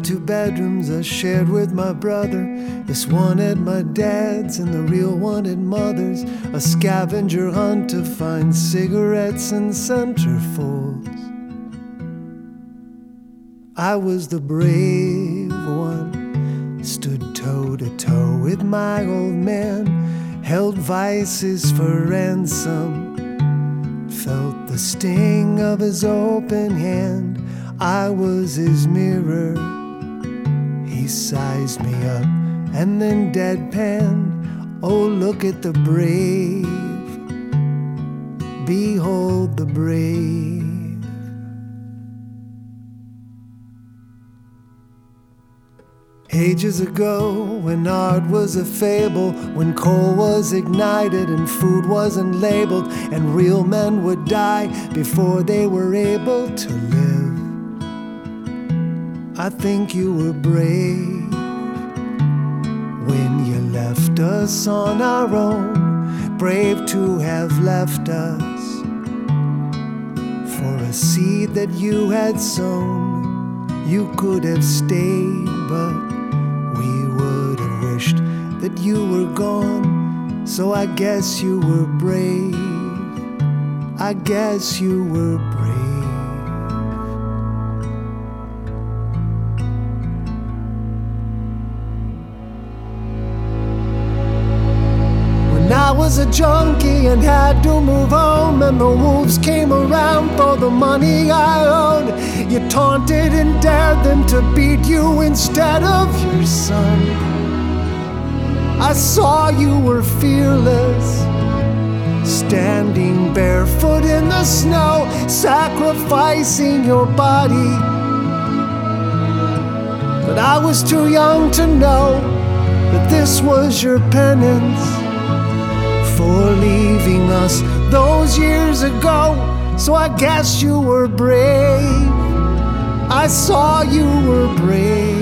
2 bedrooms I shared with my brother. This one at my dad's and the real one at mother's. A scavenger hunt to find cigarettes and centerfolds. I was the brave one, stood toe to toe with my old man, held vices for ransom, felt the sting of his open hand. I was his mirror. He sized me up and then deadpanned. Oh, look at the brave. Behold the brave. Ages ago, when art was a fable, when coal was ignited and food wasn't labeled, and real men would die before they were able to live, I think you were brave when you left us on our own, brave to have left us for a seed that you had sown. You could have stayed, but we would have wished that you were gone. So I guess you were brave. I guess you were brave. When I was a junkie and had to move home, and the wolves came around for the money I owed, you taunted and dared them to beat you instead of your son. I saw you were fearless, standing barefoot in the snow, sacrificing your body. But I was too young to know that this was your penance for leaving us those years ago. So I guess you were brave. I saw you were brave.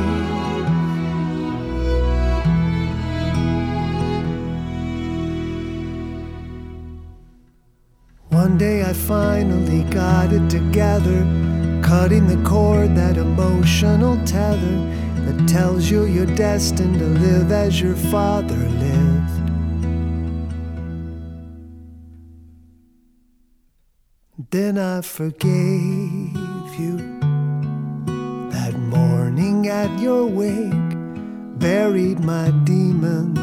One day I finally got it together, cutting the cord, that emotional tether that tells you you're destined to live as your father lived. Then I forgave you. That morning at your wake, buried my demons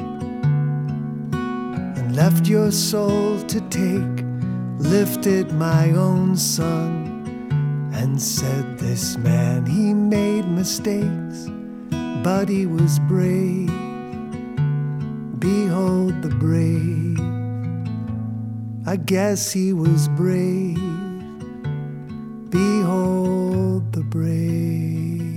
and left your soul to take. Lifted my own son and said, this man, he made mistakes, but he was brave. Behold the brave. I guess he was brave. Behold the brave.